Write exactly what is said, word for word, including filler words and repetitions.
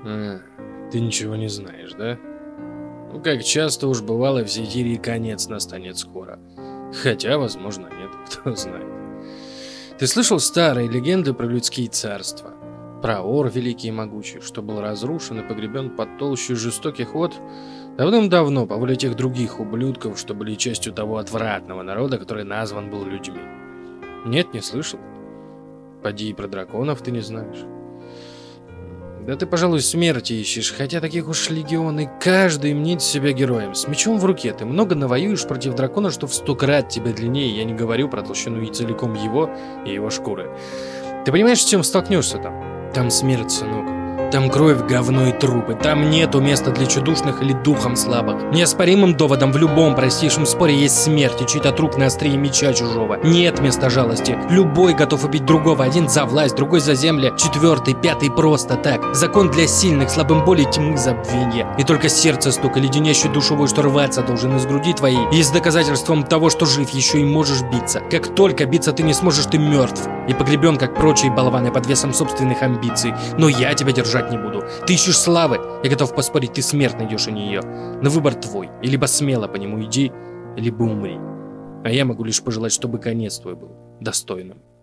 А, ты ничего не знаешь, да? Ну, как часто уж бывало, в Зефирии конец настанет скоро. Хотя, возможно, нет, кто знает. Ты слышал старые легенды про людские царства? Про Ор великий и могучий, что был разрушен и погребен под толщей жестоких вод давным-давно по воле тех других ублюдков, что были частью того отвратного народа, который назван был людьми. Нет, не слышал? Поди и про драконов ты не знаешь. Да ты, пожалуй, смерти ищешь, хотя таких уж легионы, каждый мнит себя героем. С мечом в руке ты много навоюешь против дракона, что в сто крат тебя длиннее, я не говорю про толщину и целиком его и его шкуры. Ты понимаешь, с чем столкнешься там? Там смерть, сынок. Там кровь, говно и трупы. Там нету места для чудушных или духом слабых. Неоспоримым доводом в любом простейшем споре есть смерть и чей-то труп на острие меча чужого. Нет места жалости. Любой готов убить другого. Один за власть, другой за земли, четвертый, пятый просто так. Закон для сильных, слабым боли, тьмы, забвенья. И только сердце стук и леденящий душевой, что рваться должен из груди твоей, есть доказательством того, что жив еще и можешь биться. Как только биться ты не сможешь, ты мертв. И погребен, как прочие болваны, под весом собственных амбиций. Но я тебя держать не буду. Ты ищешь славы, я готов поспорить, ты смерть найдешь, а не ее. Но выбор твой, и либо смело по нему иди, либо умри. А я могу лишь пожелать, чтобы конец твой был достойным.